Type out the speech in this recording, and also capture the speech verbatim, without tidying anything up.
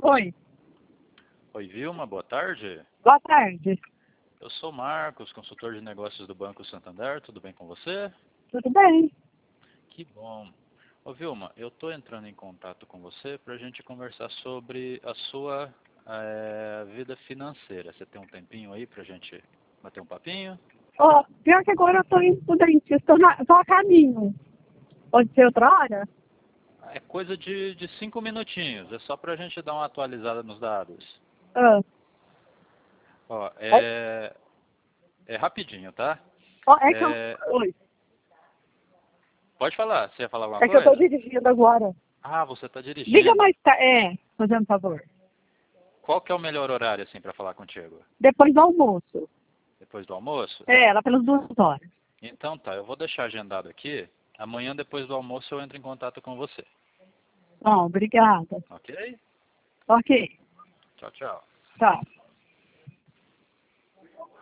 Oi, Oi, Vilma, boa tarde. boa tarde. Eu sou Marcos, consultor de negócios do Banco Santander, tudo bem com você? Tudo bem? Que bom. Ô Vilma, eu estou entrando em contato com você para a gente conversar sobre a sua eh, vida financeira. Você tem um tempinho aí para a gente bater um papinho? Ó, pior que agora eu tô indo pro dentista, tô, na, tô a caminho. Pode ser outra hora? É coisa de, de cinco minutinhos, é só para a gente dar uma atualizada nos dados. Ah, Ó, é, é, é rapidinho, tá? ó, é que eu... É, Oi, pode falar, você ia falar alguma é que eu tô coisa? dirigindo agora. Ah, você está Diga dirigindo. mais tarde. É, fazendo um favor. Qual que é o melhor horário assim para falar contigo? Depois do almoço. Depois do almoço? É, lá pelas duas horas. Então tá, eu vou deixar agendado aqui. Amanhã, depois do almoço, eu entro em contato com você. Bom, obrigada. Ok? Ok, Tchau, tchau. tchau.